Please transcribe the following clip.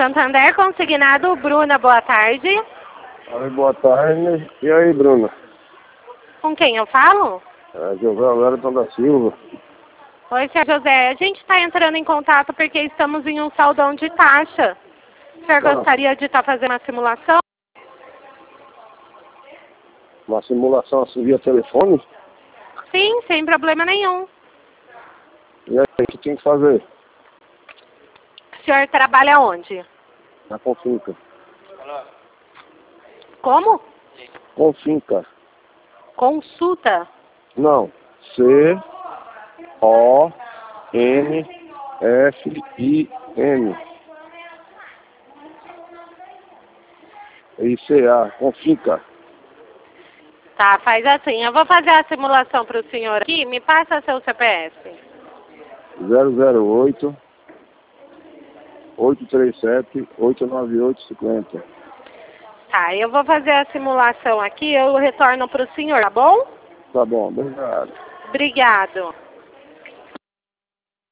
Santander, consignado, Bruna, boa tarde. Oi, boa tarde. E aí, Bruna? Com quem eu falo? É José Wellington da Silva. Oi, senhor José. A gente está entrando em contato porque estamos em um saldão de taxa. O senhor gostaria de estar fazendo uma simulação? Uma simulação assim via telefone? Sim, sem problema nenhum. E aí, o que tem que fazer? O senhor trabalha onde? Na Confinca. Como? Confinca. Consulta. Não. C-O-N-F-I-N. I-C-A. Confinca. Tá, faz assim. Eu vou fazer a simulação para o senhor aqui. Me passa seu CPF. 008 837 898 50. Tá, eu vou fazer a simulação aqui. Eu retorno para o senhor, tá bom? Tá bom, obrigado. Obrigado.